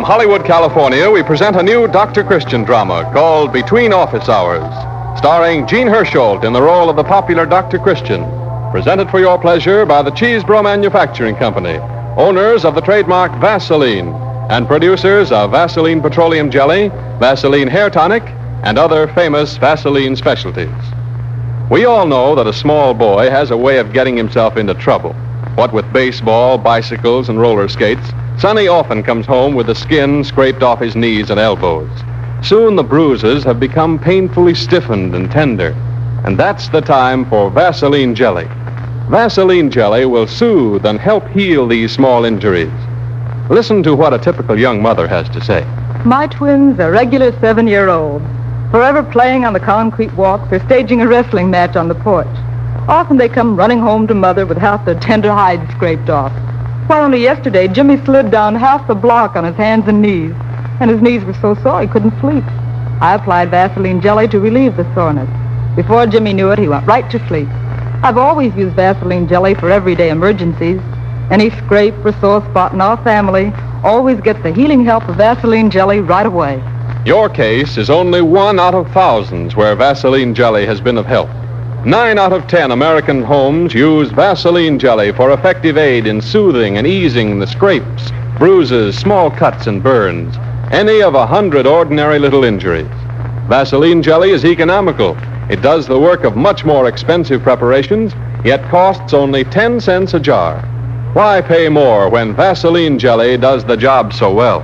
Hollywood, California, we present a new Dr. Christian drama called Between Office Hours, starring Gene Hersholt in the role of the popular Dr. Christian. Presented for your pleasure by the Cheesebro Manufacturing Company, owners of the trademark Vaseline, and producers of Vaseline Petroleum Jelly, Vaseline Hair Tonic, and other famous Vaseline specialties. We all know that a small boy has a way of getting himself into trouble. What with baseball, bicycles, and roller skates, Sonny often comes home with the skin scraped off his knees and elbows. Soon the bruises have become painfully stiffened and tender, and that's the time for Vaseline Jelly. Vaseline Jelly will soothe and help heal these small injuries. Listen to what a typical young mother has to say. My twins are regular 7-year-olds, forever playing on the concrete walks or staging a wrestling match on the porch. Often they come running home to Mother with half their tender hides scraped off. Why, only yesterday, Jimmy slid down half the block on his hands and knees, and his knees were so sore he couldn't sleep. I applied Vaseline Jelly to relieve the soreness. Before Jimmy knew it, he went right to sleep. I've always used Vaseline Jelly for everyday emergencies. Any scrape or sore spot in our family always gets the healing help of Vaseline Jelly right away. Your case is only one out of thousands where Vaseline Jelly has been of help. 9 out of 10 American homes use Vaseline Jelly for effective aid in soothing and easing the scrapes, bruises, small cuts, and burns, any of 100 ordinary little injuries. Vaseline Jelly is economical. It does the work of much more expensive preparations, yet costs only 10 cents a jar. Why pay more when Vaseline Jelly does the job so well?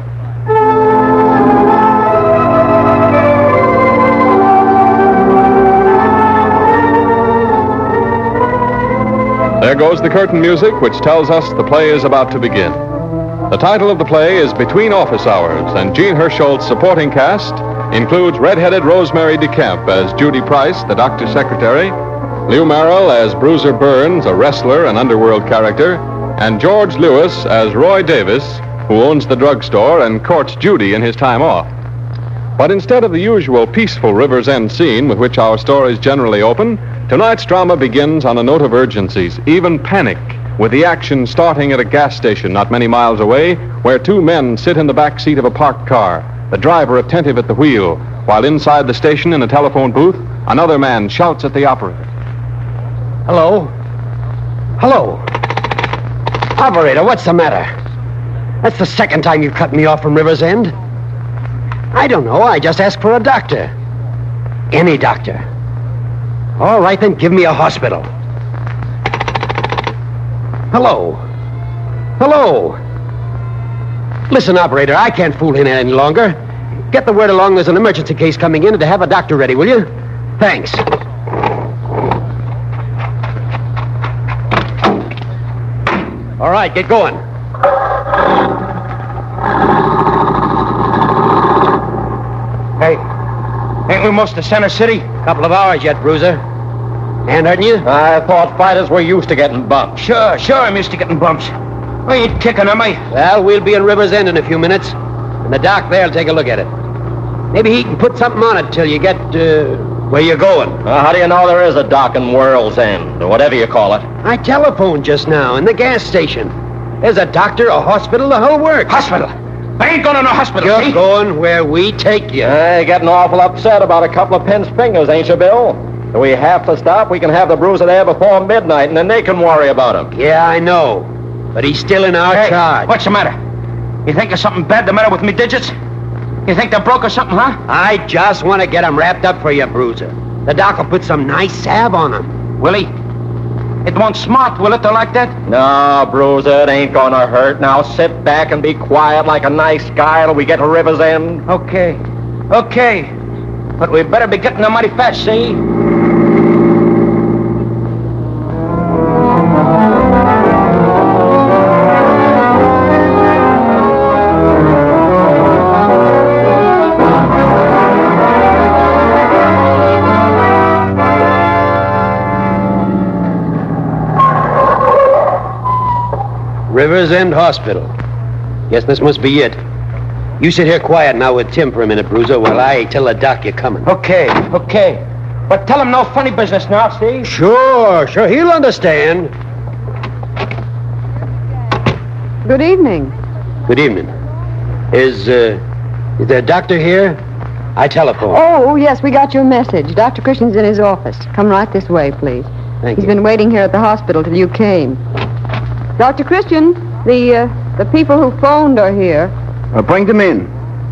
There goes the curtain music, which tells us the play is about to begin. The title of the play is Between Office Hours, and Gene Herschel's supporting cast includes red-headed Rosemary DeCamp as Judy Price, the doctor's secretary, Lou Merrill as Bruiser Burns, a wrestler and underworld character, and George Lewis as Roy Davis, who owns the drugstore and courts Judy in his time off. But instead of the usual peaceful River's End scene with which our stories generally open, tonight's drama begins on a note of urgencies, even panic, with the action starting at a gas station not many miles away, where 2 men sit in the back seat of a parked car, the driver attentive at the wheel, while inside the station in a telephone booth, another man shouts at the operator. Hello? Hello? Operator, what's the matter? That's the second time you've cut me off from River's End. I don't know. I just asked for a doctor. Any doctor. All right, then give me a hospital. Hello? Hello? Listen, operator, I can't fool in any longer. Get the word along there's an emergency case coming in and to have a doctor ready, will you? Thanks. All right, get going. Hey, ain't we most to Center City? Couple of hours yet, Bruiser. Hand hurting you? I thought fighters were used to getting bumped. Sure, I'm used to getting bumps. I ain't kicking, am I? Well, we'll be in River's End in a few minutes, and the doc there'll take a look at it. Maybe he can put something on it till you get, where you're going. How do you know there is a dock in World's End, or whatever you call it? I telephoned just now in the gas station. There's a doctor, a hospital, the whole works. Hospital? I ain't going to no hospital, You're see? going where we take you. You're getting awful upset about a couple of pins fingers, ain't you, Bill? Do we have to stop? We can have the bruiser there before midnight, and then they can worry about him. Yeah, I know. But he's still in our charge. What's the matter? You think there's something bad the matter with me digits? You think they're broke or something, huh? I just want to get him wrapped up for you, Bruiser. The doc will put some nice salve on him. Will he? It won't smart, will it, though, like that? No, Bruiser, it ain't gonna hurt. Now sit back and be quiet like a nice guy till we get to River's End. Okay. But we better be getting there mighty fast, see? River's End Hospital. Guess this must be it. You sit here quiet now with Tim for a minute, Bruiser, while I tell the doc you're coming. Okay. But tell him no funny business now, see? Sure. He'll understand. Good evening. Good evening. Is there a doctor here? I telephoned. Oh, yes, we got your message. Dr. Christian's in his office. Come right this way, please. Thank He's you. been waiting here at the hospital till you came. Dr. Christian, the people who phoned are here. Bring them in.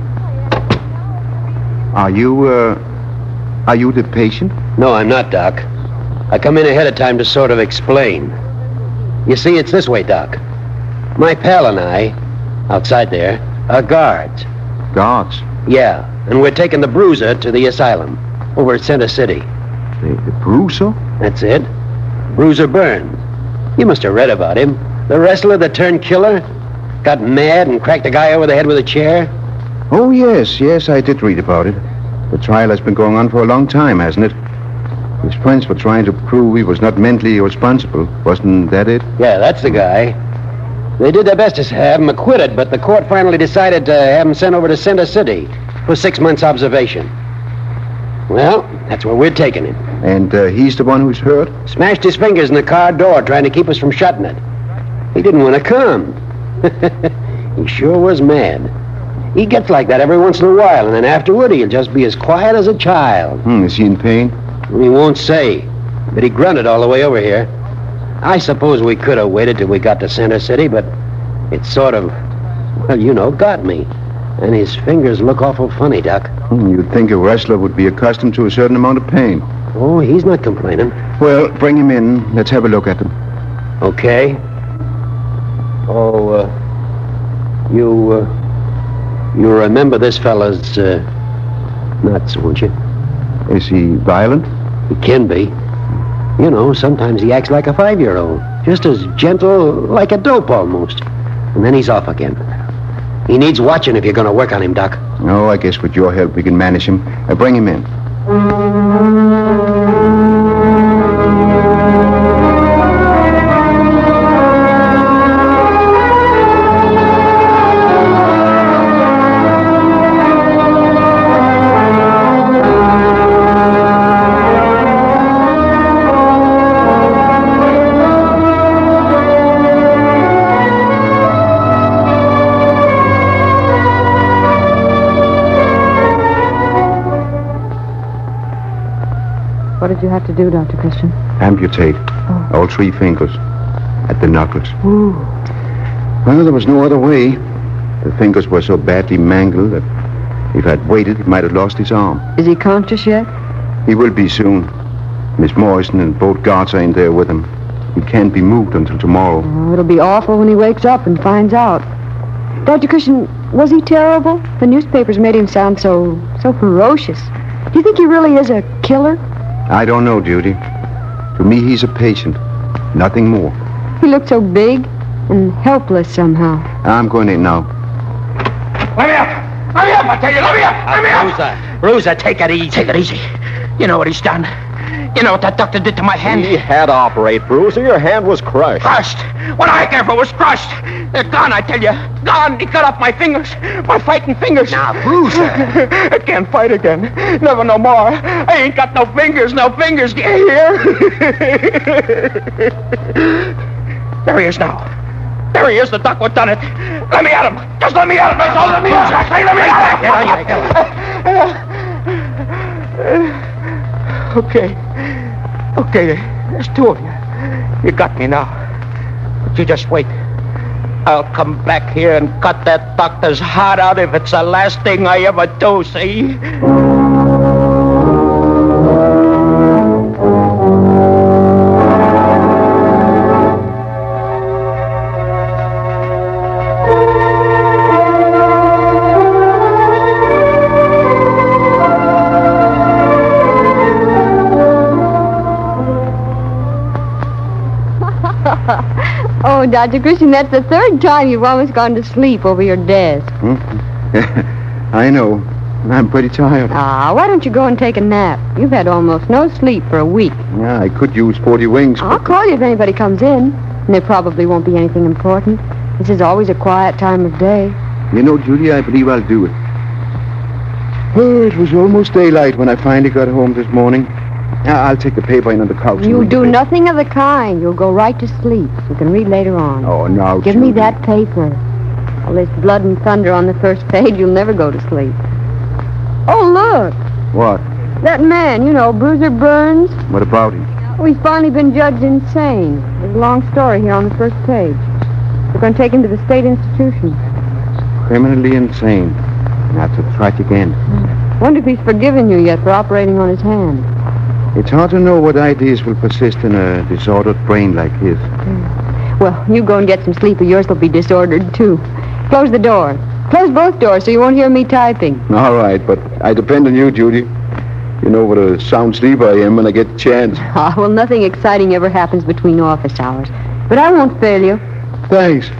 Are you the patient? No, I'm not, Doc. I come in ahead of time to sort of explain. You see, it's this way, Doc. My pal and I, outside there, are guards. Guards. Yeah, and we're taking the bruiser to the asylum over at Center City. The Bruiser? That's it. Bruiser Burns. You must have read about him. The wrestler that turned killer, got mad and cracked a guy over the head with a chair. Oh, yes, I did read about it. The trial has been going on for a long time, hasn't it? His friends were trying to prove he was not mentally irresponsible. Wasn't that it? Yeah, that's the guy. They did their best to have him acquitted, but the court finally decided to have him sent over to Center City for 6 months observation. Well, that's where we're taking him. And he's the one who's hurt? Smashed his fingers in the car door trying to keep us from shutting it. He didn't want to come. He sure was mad. He gets like that every once in a while, and then afterward he'll just be as quiet as a child. Is he in pain? He won't say, but he grunted all the way over here. I suppose we could have waited till we got to Center City, but it sort of, well, you know, got me. And his fingers look awful funny, Doc. You'd think a wrestler would be accustomed to a certain amount of pain. Oh, he's not complaining. Well, bring him in. Let's have a look at him. Okay. Oh, you remember this fella's, nuts, won't you? Is he violent? He can be. You know, sometimes he acts like a 5-year-old. Just as gentle, like a dope almost. And then he's off again. He needs watching if you're going to work on him, Doc. Oh, I guess with your help we can manage him. Bring him in. What did you have to do, Dr. Christian? Amputate. All 3 fingers. At the knuckles. Ooh. Well, there was no other way. The fingers were so badly mangled that if I'd waited, he might have lost his arm. Is he conscious yet? He will be soon. Miss Morrison and both guards are in there with him. He can't be moved until tomorrow. Oh, it'll be awful when he wakes up and finds out. Dr. Christian, was he terrible? The newspapers made him sound so ferocious. Do you think he really is a killer? I don't know, Judy. To me, he's a patient. Nothing more. He looked so big and helpless somehow. I'm going in now. Let me up! Let me up, I tell you! Let me up! Let me up! Bruiser, take it easy. Take it easy. You know what he's done. You know what that doctor did to my hand? He had to operate, Bruiser. Your hand was crushed. Crushed. What I care for was crushed. They're gone, I tell you. Gone. He cut off my fingers. My fighting fingers. Now, Bruiser. I can't fight again. Never no more. I ain't got no fingers. No fingers. Do you hear? There he is now. There he is. The doc what done it. Let me at him. Just let me at him. That's all. Let me at him. Let me at him. Okay. Okay, there's 2 of you. You got me now. But you just wait. I'll come back here and cut that doctor's heart out if it's the last thing I ever do, see? Oh, Dr. Christian, that's the 3rd time you've almost gone to sleep over your desk. I know. I'm pretty tired. Ah, why don't you go and take a nap? You've had almost no sleep for a week. Yeah, I could use 40 wings. I'll call you if anybody comes in. And there probably won't be anything important. This is always a quiet time of day. You know, Judy, I believe I'll do it. Oh, it was almost daylight when I finally got home this morning. I'll take the paper in on the couch. You'll do nothing of the kind. You'll go right to sleep. You can read later on. Oh, now, Give me Judy. that paper. All this blood and thunder on the first page, you'll never go to sleep. Oh, look. What? That man, you know, Bruiser Burns. What about him? Oh, he's finally been judged insane. There's a long story here on the first page. They're going to take him to the state institution. Criminally insane. That's a tragic end. Wonder if he's forgiven you yet for operating on his hand. It's hard to know what ideas will persist in a disordered brain like his. Well, you go and get some sleep or yours will be disordered, too. Close the door. Close both doors so you won't hear me typing. All right, but I depend on you, Judy. You know what a sound sleeper I am when I get the chance. Ah, well, nothing exciting ever happens between office hours. But I won't fail you. Thanks.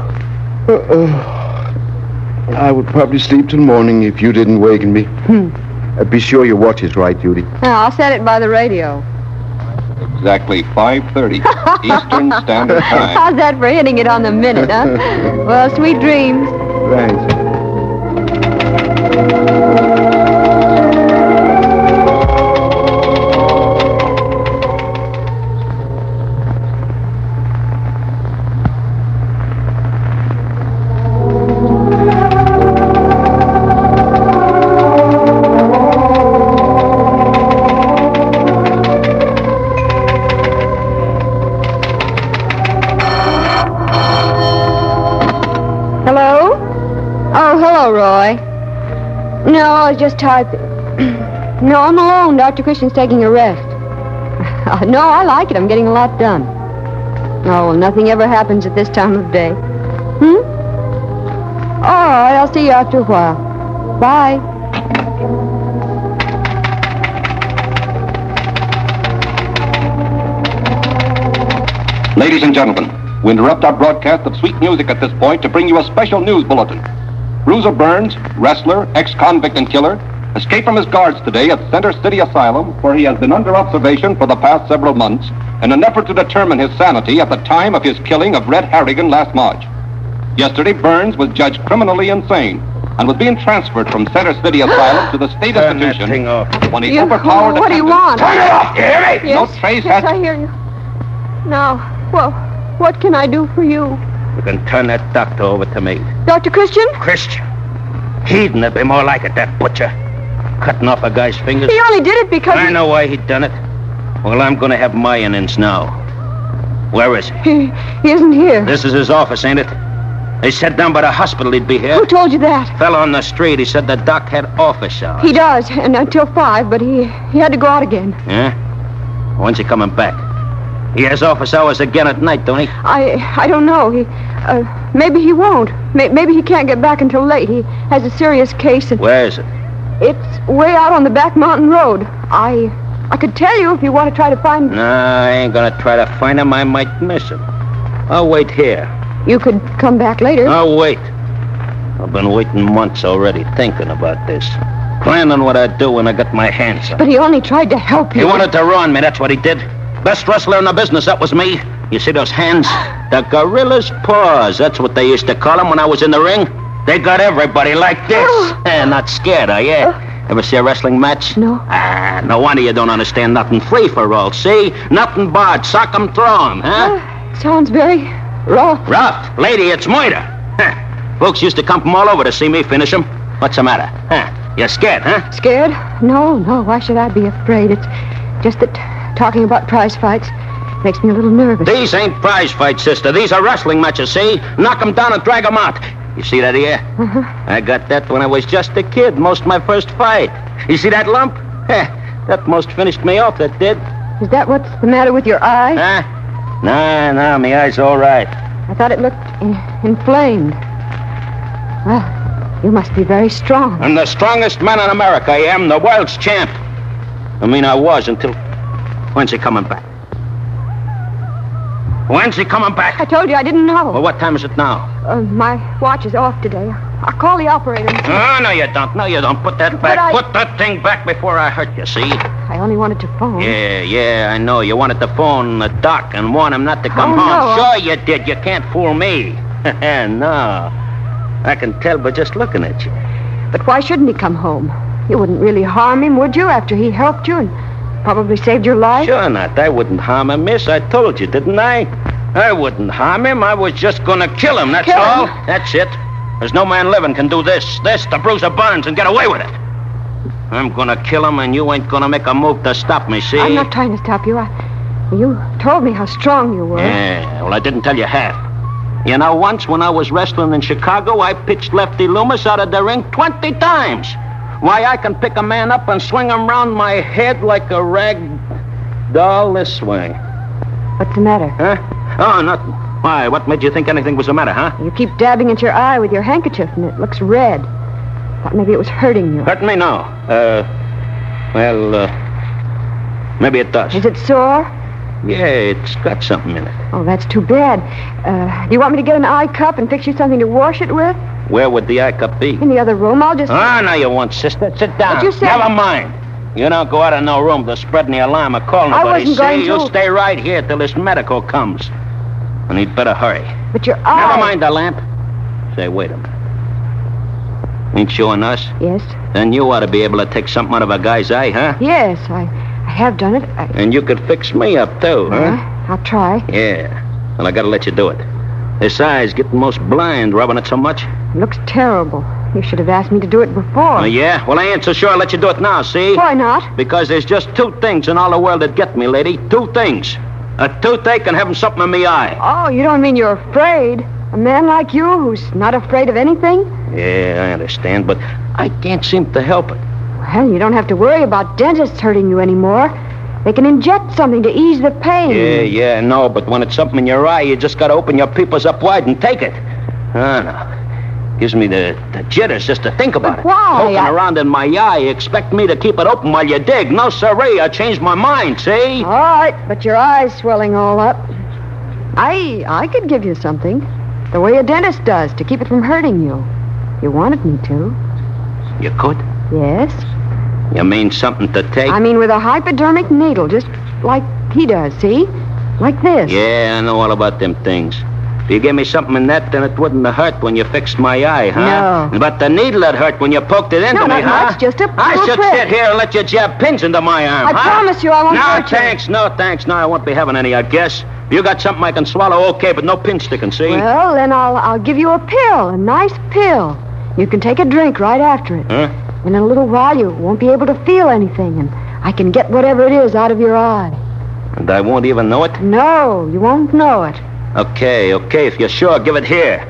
I would probably sleep till morning if you didn't waken me. Be sure your watch is right, Judy. Now, I'll set it by the radio. Exactly 5:30 Eastern Standard Time. How's that for hitting it on the minute, huh? Well, sweet dreams. Thanks. No, I was just typing. No, I'm alone. Dr. Christian's taking a rest. No, I like it. I'm getting a lot done. Oh, well, nothing ever happens at this time of day. All right, I'll see you after a while. Bye. Ladies and gentlemen, we interrupt our broadcast of sweet music at this point to bring you a special news bulletin. Bruiser Burns, wrestler, ex-convict and killer, escaped from his guards today at Center City Asylum, where he has been under observation for the past several months in an effort to determine his sanity at the time of his killing of Red Harrigan last March. Yesterday, Burns was judged criminally insane and was being transferred from Center City Asylum to the state institution when he overpowered What do you want? Turn it off, you hear me? Yes, No trace yes, has... I hear you. Now, well, what can I do for you? You can turn that doctor over to me. Dr. Christian? Christian. He'dn't have been more like it, that butcher. Cutting off a guy's fingers. He only did it because I know why he'd done it. Well, I'm going to have my innings now. Where is he? He isn't here. This is his office, ain't it? They said down by the hospital he'd be here. Who told you that? Fell on the street. He said the doc had office hours. He does, and until 5, but he had to go out again. Yeah? When's he coming back? He has office hours again at night, don't he? I don't know. Maybe he won't. Maybe he can't get back until late. He has a serious case. And Where is it? it's way out on the back mountain road. I could tell you if you want to try to find... No, I ain't gonna try to find him. I might miss him. I'll wait here. You could come back later. I'll wait. I've been waiting months already, thinking about this. Planning what I'd do when I got my hands on him. But he only tried to help you. He wanted to ruin me, that's what he did. Best wrestler in the business, that was me. You see those hands? The gorilla's paws, that's what they used to call them when I was in the ring. They got everybody like this. Not scared, are you? Ever see a wrestling match? No. No wonder you don't understand nothing free for all, see? Nothing barred, sock 'em, throw 'em, huh? Sounds very rough. Rough? Lady, it's murder. Huh. Folks used to come from all over to see me finish 'em. What's the matter? Huh? You're scared, huh? Scared? No. Why should I be afraid? It's just that talking about prize fights makes me a little nervous. These ain't prize fights, sister. These are wrestling matches, see? Knock 'em down and drag 'em out. You see that here? I got that when I was just a kid, most my first fight. You see that lump? That most finished me off, that did. Is that what's the matter with your eye? Huh? No, my eye's all right. I thought it looked inflamed. Well, you must be very strong. I'm the strongest man in America, I am, the world's champ. I mean, I was until... When's he coming back? When's he coming back? I told you I didn't know. Well, what time is it now? My watch is off today. I'll call the operator and see. Oh, no, you don't. No, you don't. Put that back. But Put that thing back before I hurt you, see? I only wanted to phone. Yeah, I know. You wanted to phone the doc and warn him not to come home. No. Sure you did. You can't fool me. No. I can tell by just looking at you. But why shouldn't he come home? You wouldn't really harm him, would you, after he helped you and probably saved your life? Sure not. I wouldn't harm him, miss. I told you, didn't I? I wouldn't harm him. I was just going to kill him, that's Kill him? all. That's it. There's no man living can do this to Bruiser Barnes and get away with it. I'm gonna kill him, and you ain't gonna make a move to stop me, see? I'm not trying to stop you. You told me how strong you were. Yeah, well, I didn't tell you half. You know, once when I was wrestling in Chicago, I pitched Lefty Loomis out of the ring 20 times. Why, I can pick a man up and swing him round my head like a rag doll this way. What's the matter? Huh? Oh, nothing. Why, what made you think anything was the matter, huh? You keep dabbing at your eye with your handkerchief, and it looks red. Thought maybe it was hurting you. Hurting me? No. Maybe it does. Is it sore? Yeah, it's got something in it. Oh, that's too bad. Do you want me to get an eye cup and fix you something to wash it with? Where would the eye cup be? In the other room. I'll just... Ah, no, you won't, sister. Sit down. But you said... Never mind. You don't go out of no room to spread any alarm or call nobody. I wasn't going to. You stay right here till this medical comes. And he'd better hurry. But your eye... Never mind the lamp. Say, wait a minute. Ain't you a nurse? Yes. Then you ought to be able to take something out of a guy's eye, huh? Yes, I have done it. And you could fix me up, too, huh? I'll try. Yeah. Well, I gotta let you do it. This eye's getting most blind, rubbing it so much. It looks terrible. You should have asked me to do it before. Oh, yeah? Well, I ain't so sure I'll let you do it now, see? Why not? Because there's just two things in all the world that get me, lady. Two things. A toothache and having something in me eye. Oh, you don't mean you're afraid? A man like you who's not afraid of anything? Yeah, I understand, but I can't seem to help it. Well, you don't have to worry about dentists hurting you anymore. They can inject something to ease the pain. Yeah, no, but when it's something in your eye, you just gotta open your peepers up wide and take it. No. Gives me the jitters just to think about it. Why? Poking around in my eye, you expect me to keep it open while you dig. No, sirree, I changed my mind, see? All right, but your eye's swelling all up. I could give you something. The way a dentist does, to keep it from hurting you. You wanted me to. You could? Yes. You mean something to take? I mean with a hypodermic needle, just like he does, see? Like this. Yeah, I know all about them things. If you gave me something in that, then it wouldn't have hurt when you fixed my eye, huh? No. But the needle had hurt when you poked it into me, huh? Much, just a I should prick. sit here and let you jab pins into my arm, I promise you I won't hurt you. No, thanks. No, I won't be having any, I guess. If you got something I can swallow, okay, but no pin sticking, see? Well, then I'll give you a pill, a nice pill. You can take a drink right after it. Huh? In a little while, you won't be able to feel anything, and I can get whatever it is out of your eye. And I won't even know it? No, you won't know it. Okay, if you're sure, give it here.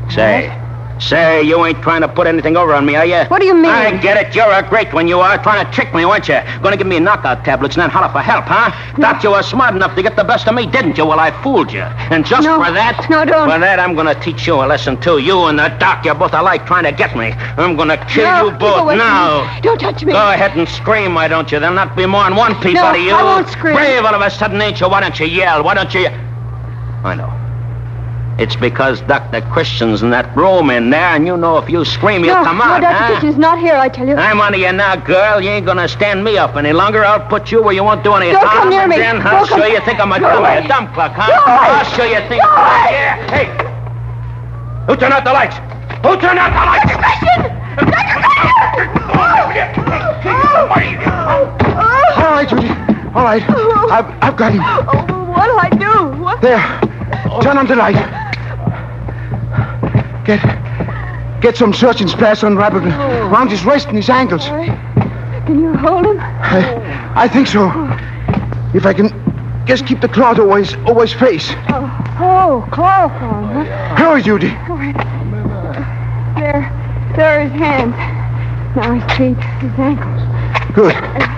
Say, you ain't trying to put anything over on me, are you? What do you mean? I get it. You're a great one, you are. Trying to trick me, weren't you? Gonna give me knockout tablets and then holler for help, huh? Thought you were smart enough to get the best of me, didn't you? Well, I fooled you. And just for that... No, don't. For that, I'm gonna teach you a lesson, too. You and the doc, you're both alike trying to get me. I'm gonna kill you both now. Don't touch me. Go ahead and scream, why don't you? There'll not be more than one peep out of you. I won't scream. Brave all of a sudden, ain't you? Why don't you yell? Why don't you... I know. It's because Dr. Christian's in that room in there, and you know if you scream, you'll come out, No, Dr. Christian's not here, I tell you. I'm on to you now, girl. You ain't gonna stand me up any longer. I'll put you where you won't do any Don't harm. come near me. Then I'll show you think I'm a dumb cluck, huh? I'll show you think... Yeah, hey! Who turned out the lights? Who turned out the lights? Dr. Christian! All right, Judy. All right. I've got him. Oh, what'll I do? What? There. Turn on the light. Get some searching splash on Rabbit around his waist and his ankles. Can you hold him? I think so. If I can just keep the cloth over his face. Oh, chloroform, huh? Hurry, Judy. All right. There are his hands. Now his feet, his ankles. Good.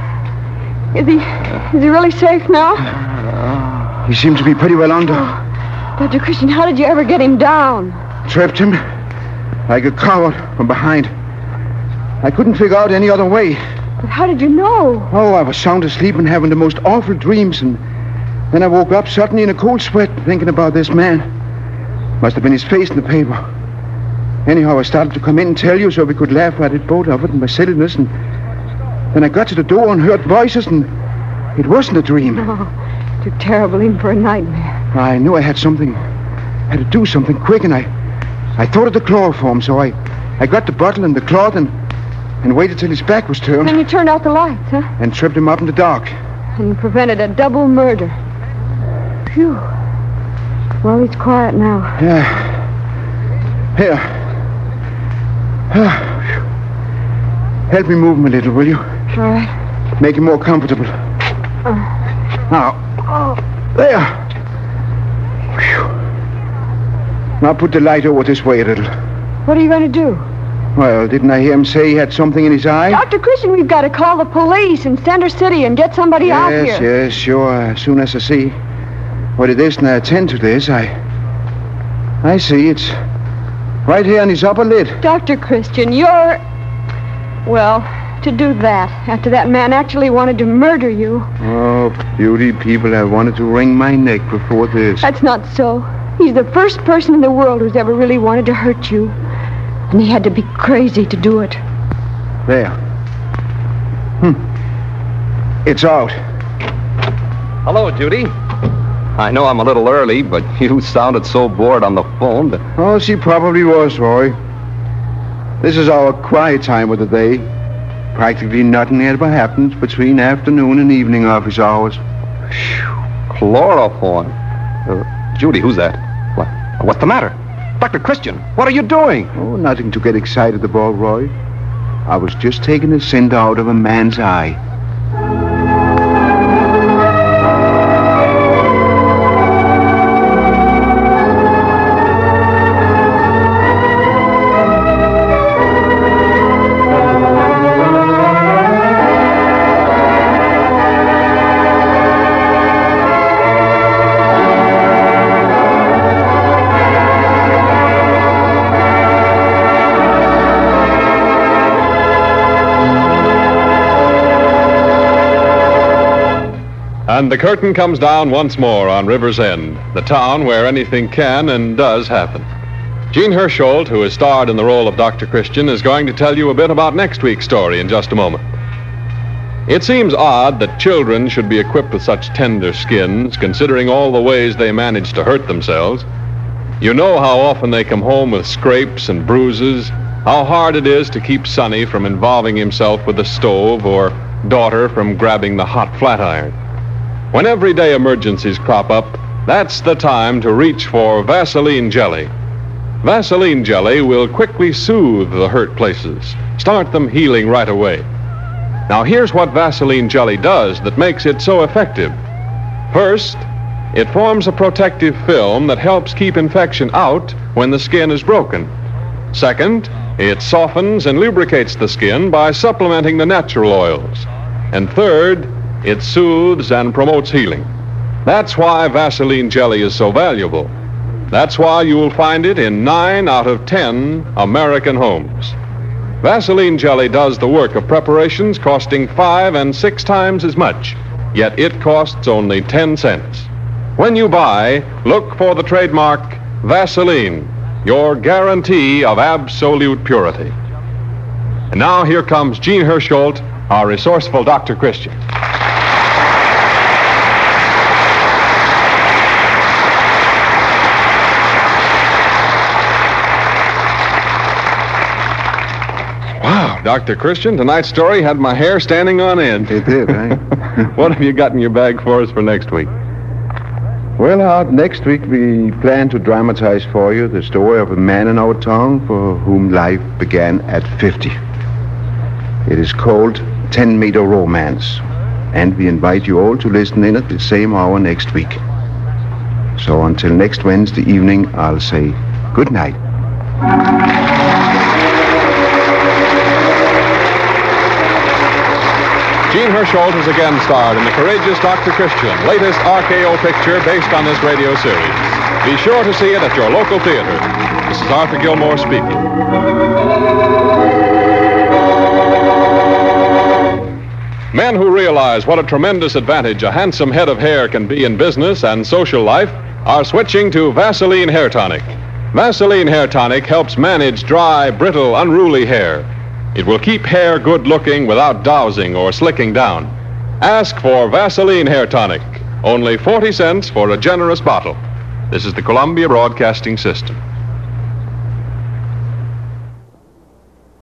Is he really safe now? He seems to be pretty well under. Dr. Christian, how did you ever get him down? Trapped him like a coward from behind. I couldn't figure out any other way. But how did you know? Oh, I was sound asleep and having the most awful dreams, and then I woke up suddenly in a cold sweat thinking about this man. Must have been his face in the paper. Anyhow, I started to come in and tell you so we could laugh at it, both of it, and my silliness, and then I got to the door and heard voices, and it wasn't a dream. Oh, too terrible even for a nightmare. I knew I had to do something quick, and I thought of the chloroform, so I got the bottle and the cloth and waited till his back was turned. Then you turned out the lights, huh? And tripped him up in the dark. And you prevented a double murder. Phew. Well, he's quiet now. Yeah. Here. Help me move him a little, will you? All right. Make him more comfortable. Now. There. Whew. Now put the light over this way a little. What are you going to do? Well, didn't I hear him say he had something in his eye? Dr. Christian, we've got to call the police in Center City and get somebody out here. Yes, sure. As soon as I see what it is and I attend to this, I see it's right here on his upper lid. Dr. Christian, you're... Well, to do that, after that man actually wanted to murder you. Oh, beauty people have wanted to wring my neck before this. That's not so. He's the first person in the world who's ever really wanted to hurt you. And he had to be crazy to do it. There. It's out. Hello, Judy. I know I'm a little early, but you sounded so bored on the phone that... Oh, she probably was, Roy. This is our quiet time of the day. Practically nothing ever happens between afternoon and evening office hours. Chloroform. Judy, who's that? What's the matter? Dr. Christian, what are you doing? Oh, nothing to get excited about, Roy. I was just taking the cinder out of a man's eye. And the curtain comes down once more on River's End, the town where anything can and does happen. Jean Hersholt, who has starred in the role of Dr. Christian, is going to tell you a bit about next week's story in just a moment. It seems odd that children should be equipped with such tender skins, considering all the ways they manage to hurt themselves. You know how often they come home with scrapes and bruises, how hard it is to keep Sonny from involving himself with the stove or daughter from grabbing the hot flat iron. When everyday emergencies crop up, that's the time to reach for Vaseline Jelly. Vaseline Jelly will quickly soothe the hurt places, start them healing right away. Now, here's what Vaseline Jelly does that makes it so effective. First, it forms a protective film that helps keep infection out when the skin is broken. Second, it softens and lubricates the skin by supplementing the natural oils. And third, it soothes and promotes healing. That's why Vaseline Jelly is so valuable. That's why you'll find it in 9 out of 10 American homes. Vaseline Jelly does the work of preparations costing 5 and 6 times as much, yet it costs only 10 cents. When you buy, look for the trademark Vaseline, your guarantee of absolute purity. And now here comes Jean Hersholt, our resourceful Dr. Christian. Dr. Christian, tonight's story had my hair standing on end. It did, eh? What have you got in your bag for us for next week? Well, next week we plan to dramatize for you the story of a man in our town for whom life began at 50. It is called 10-Meter Romance, and we invite you all to listen in at the same hour next week. So until next Wednesday evening, I'll say good night. Jean Hersholt has again starred in the courageous Dr. Christian, latest RKO picture based on this radio series. Be sure to see it at your local theater. This is Arthur Gilmore speaking. Men who realize what a tremendous advantage a handsome head of hair can be in business and social life are switching to Vaseline Hair Tonic. Vaseline Hair Tonic helps manage dry, brittle, unruly hair. It will keep hair good-looking without dowsing or slicking down. Ask for Vaseline Hair Tonic. Only 40 cents for a generous bottle. This is the Columbia Broadcasting System.